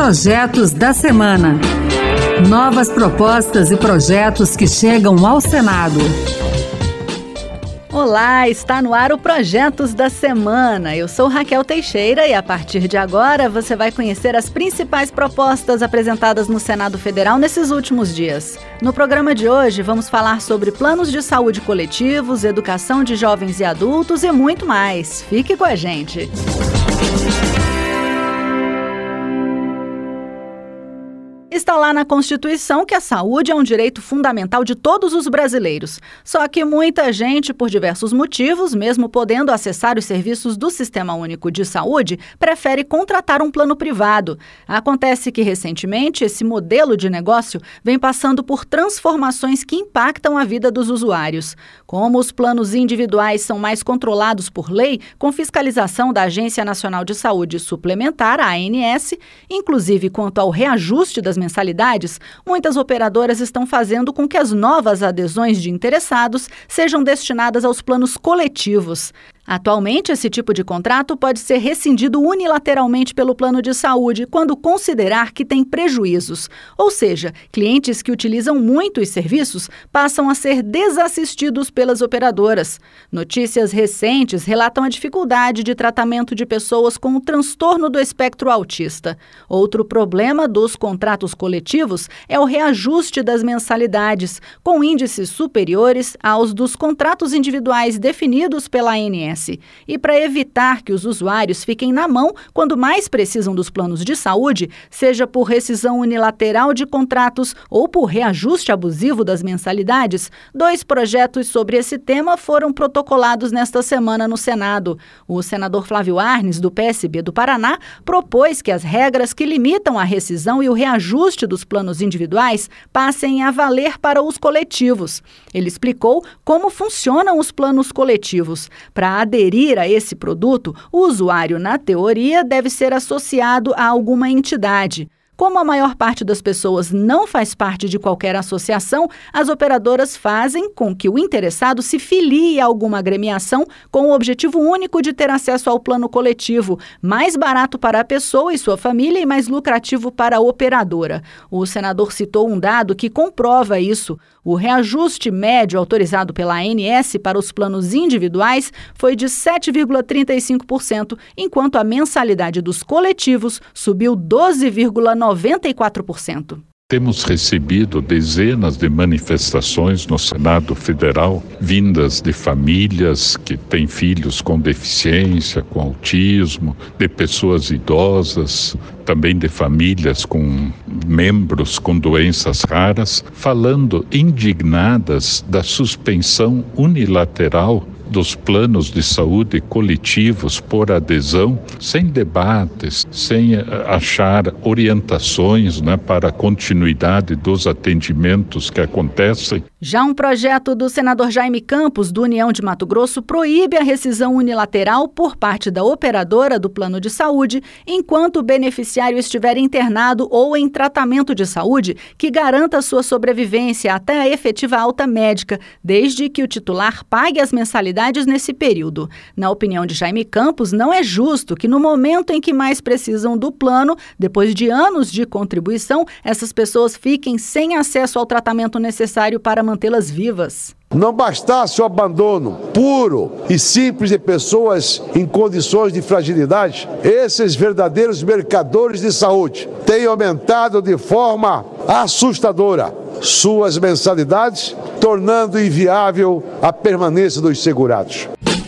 Projetos da Semana. Novas propostas e projetos que chegam ao Senado. Olá, está no ar o Projetos da Semana. Eu sou Raquel Teixeira e a partir de agora você vai conhecer as principais propostas apresentadas no Senado Federal nesses últimos dias. No programa de hoje vamos falar sobre planos de saúde coletivos, educação de jovens e adultos e muito mais. Fique com a gente. Está lá na Constituição que a saúde é um direito fundamental de todos os brasileiros. Só que muita gente, por diversos motivos, mesmo podendo acessar os serviços do Sistema Único de Saúde, prefere contratar um plano privado. Acontece que, recentemente, esse modelo de negócio vem passando por transformações que impactam a vida dos usuários. Como os planos individuais são mais controlados por lei, com fiscalização da Agência Nacional de Saúde Suplementar, a ANS, inclusive quanto ao reajuste das mensalidades, muitas operadoras estão fazendo com que as novas adesões de interessados sejam destinadas aos planos coletivos. Atualmente, esse tipo de contrato pode ser rescindido unilateralmente pelo plano de saúde quando considerar que tem prejuízos. Ou seja, clientes que utilizam muito os serviços passam a ser desassistidos pelas operadoras. Notícias recentes relatam a dificuldade de tratamento de pessoas com o transtorno do espectro autista. Outro problema dos contratos coletivos é o reajuste das mensalidades, com índices superiores aos dos contratos individuais definidos pela ANS. E para evitar que os usuários fiquem na mão quando mais precisam dos planos de saúde, seja por rescisão unilateral de contratos ou por reajuste abusivo das mensalidades, 2 projetos sobre esse tema foram protocolados nesta semana no Senado. O senador Flávio Arnes, do PSB do Paraná, propôs que as regras que limitam a rescisão e o reajuste dos planos individuais passem a valer para os coletivos. Ele explicou como funcionam os planos coletivos. Para aderir a esse produto, o usuário, na teoria, deve ser associado a alguma entidade. Como a maior parte das pessoas não faz parte de qualquer associação, as operadoras fazem com que o interessado se filie a alguma agremiação com o objetivo único de ter acesso ao plano coletivo, mais barato para a pessoa e sua família e mais lucrativo para a operadora. O senador citou um dado que comprova isso. O reajuste médio autorizado pela ANS para os planos individuais foi de 7,35%, enquanto a mensalidade dos coletivos subiu 12,94%. Temos recebido dezenas de manifestações no Senado Federal, vindas de famílias que têm filhos com deficiência, com autismo, de pessoas idosas, também de famílias com membros com doenças raras, falando indignadas da suspensão unilateral dos planos de saúde coletivos por adesão, sem debates, sem achar orientações, para a continuidade dos atendimentos que acontecem. Já um projeto do senador Jaime Campos, do União de Mato Grosso, proíbe a rescisão unilateral por parte da operadora do plano de saúde, enquanto o beneficiário estiver internado ou em tratamento de saúde que garanta sua sobrevivência até a efetiva alta médica, desde que o titular pague as mensalidades nesse período. Na opinião de Jaime Campos, não é justo que no momento em que mais precisam do plano, depois de anos de contribuição, essas pessoas fiquem sem acesso ao tratamento necessário para mantê-las vivas. Não bastasse o abandono puro e simples de pessoas em condições de fragilidade, esses verdadeiros mercadores de saúde têm aumentado de forma assustadora suas mensalidades, tornando inviável a permanência dos segurados.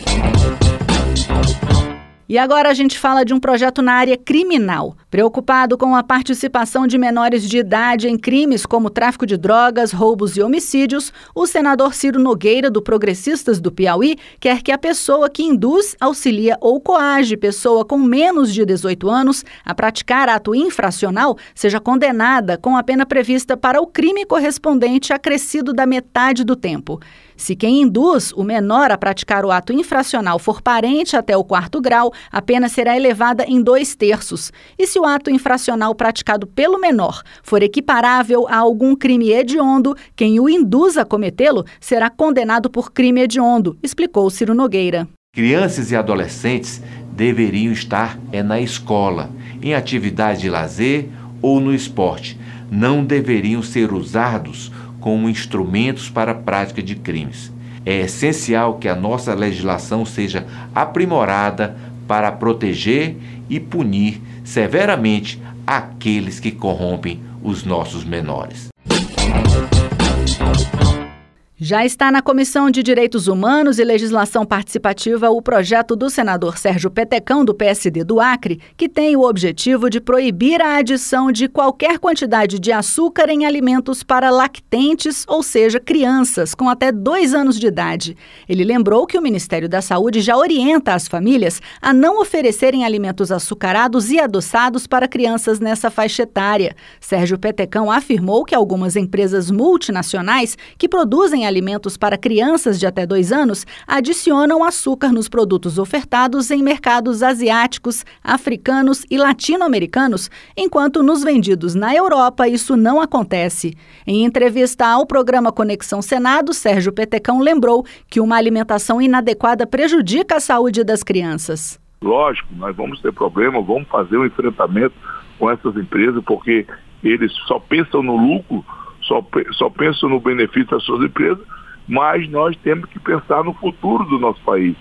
E agora a gente fala de um projeto na área criminal. Preocupado com a participação de menores de idade em crimes como tráfico de drogas, roubos e homicídios, o senador Ciro Nogueira, do Progressistas do Piauí, quer que a pessoa que induz, auxilia ou coage pessoa com menos de 18 anos a praticar ato infracional seja condenada com a pena prevista para o crime correspondente acrescido da metade do tempo. Se quem induz o menor a praticar o ato infracional for parente até o 4º grau, a pena será elevada em 2/3. E se o ato infracional praticado pelo menor for equiparável a algum crime hediondo, quem o induz a cometê-lo será condenado por crime hediondo, explicou Ciro Nogueira. Crianças e adolescentes deveriam estar na escola, em atividades de lazer ou no esporte não deveriam ser usados como instrumentos para a prática de crimes. É essencial que a nossa legislação seja aprimorada para proteger e punir severamente aqueles que corrompem os nossos menores. Já está na Comissão de Direitos Humanos e Legislação Participativa o projeto do senador Sérgio Petecão, do PSD do Acre, que tem o objetivo de proibir a adição de qualquer quantidade de açúcar em alimentos para lactentes, ou seja, crianças com até 2 anos de idade. Ele lembrou que o Ministério da Saúde já orienta as famílias a não oferecerem alimentos açucarados e adoçados para crianças nessa faixa etária. Sérgio Petecão afirmou que algumas empresas multinacionais que produzem alimentos para crianças de até 2 anos adicionam açúcar nos produtos ofertados em mercados asiáticos, africanos e latino-americanos, enquanto nos vendidos na Europa isso não acontece. Em entrevista ao programa Conexão Senado, Sérgio Petecão lembrou que uma alimentação inadequada prejudica a saúde das crianças. Lógico, nós vamos ter problema, vamos fazer um enfrentamento com essas empresas, porque eles só pensam no lucro, só pensam no benefício das suas empresas, mas nós temos que pensar no futuro do nosso país.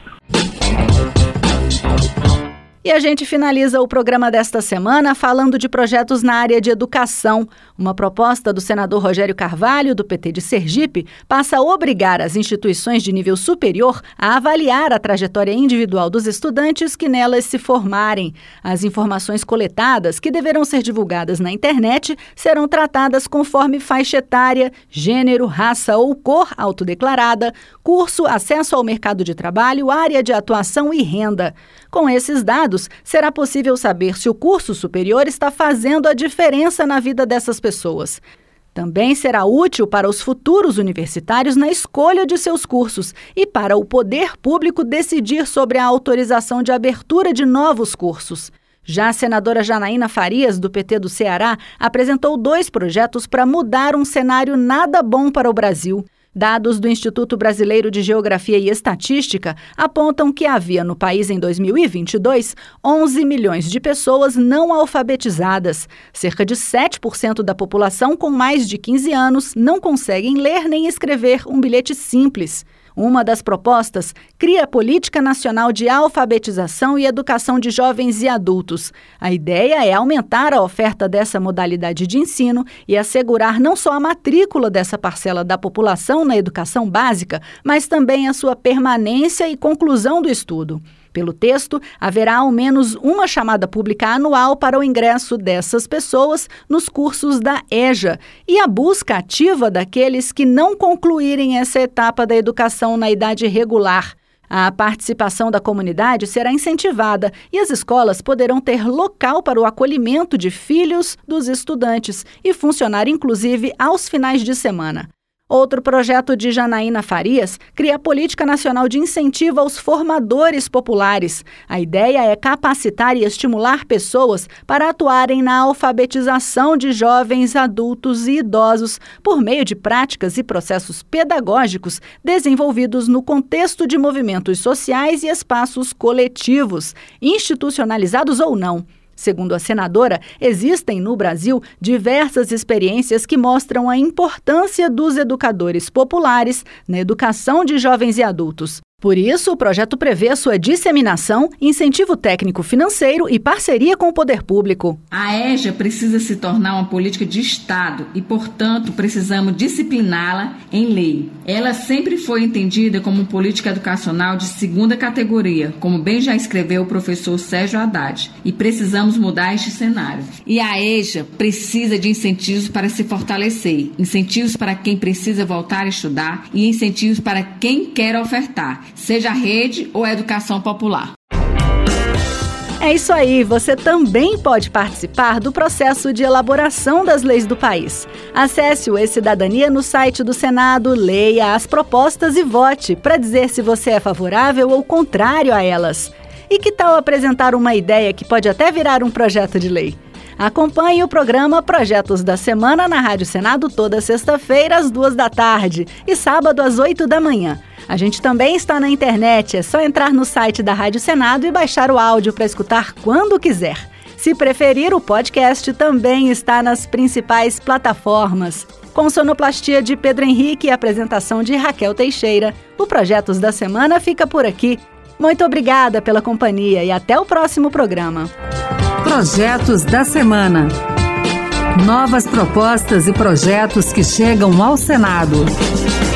E a gente finaliza o programa desta semana falando de projetos na área de educação. Uma proposta do senador Rogério Carvalho, do PT de Sergipe, passa a obrigar as instituições de nível superior a avaliar a trajetória individual dos estudantes que nelas se formarem. As informações coletadas, que deverão ser divulgadas na internet, serão tratadas conforme faixa etária, gênero, raça ou cor autodeclarada, curso, acesso ao mercado de trabalho, área de atuação e renda. Com esses dados, será possível saber se o curso superior está fazendo a diferença na vida dessas pessoas. Também será útil para os futuros universitários na escolha de seus cursos e para o poder público decidir sobre a autorização de abertura de novos cursos. Já a senadora Janaína Farias, do PT do Ceará, apresentou 2 projetos para mudar um cenário nada bom para o Brasil. Dados do Instituto Brasileiro de Geografia e Estatística apontam que havia no país em 2022 11 milhões de pessoas não alfabetizadas. Cerca de 7% da população com mais de 15 anos não conseguem ler nem escrever um bilhete simples. Uma das propostas cria a Política Nacional de Alfabetização e Educação de Jovens e Adultos. A ideia é aumentar a oferta dessa modalidade de ensino e assegurar não só a matrícula dessa parcela da população na educação básica, mas também a sua permanência e conclusão do estudo. Pelo texto, haverá ao menos uma chamada pública anual para o ingresso dessas pessoas nos cursos da EJA e a busca ativa daqueles que não concluírem essa etapa da educação na idade regular. A participação da comunidade será incentivada e as escolas poderão ter local para o acolhimento de filhos dos estudantes e funcionar inclusive aos finais de semana. Outro projeto de Janaína Farias cria a Política Nacional de Incentivo aos Formadores Populares. A ideia é capacitar e estimular pessoas para atuarem na alfabetização de jovens, adultos e idosos por meio de práticas e processos pedagógicos desenvolvidos no contexto de movimentos sociais e espaços coletivos, institucionalizados ou não. Segundo a senadora, existem no Brasil diversas experiências que mostram a importância dos educadores populares na educação de jovens e adultos. Por isso, o projeto prevê sua disseminação, incentivo técnico-financeiro e parceria com o poder público. A EJA precisa se tornar uma política de Estado e, portanto, precisamos discipliná-la em lei. Ela sempre foi entendida como política educacional de segunda categoria, como bem já escreveu o professor Sérgio Haddad, e precisamos mudar este cenário. E a EJA precisa de incentivos para se fortalecer, incentivos para quem precisa voltar a estudar e incentivos para quem quer ofertar, seja a rede ou a educação popular. É isso aí, você também pode participar do processo de elaboração das leis do país. Acesse o E-Cidadania no site do Senado, leia as propostas e vote para dizer se você é favorável ou contrário a elas. E que tal apresentar uma ideia que pode até virar um projeto de lei? Acompanhe o programa Projetos da Semana na Rádio Senado toda sexta-feira às 14h e sábado às 8h. A gente também está na internet, é só entrar no site da Rádio Senado e baixar o áudio para escutar quando quiser. Se preferir, o podcast também está nas principais plataformas. Com sonoplastia de Pedro Henrique e apresentação de Raquel Teixeira, o Projetos da Semana fica por aqui. Muito obrigada pela companhia e até o próximo programa. Projetos da Semana. Novas propostas e projetos que chegam ao Senado.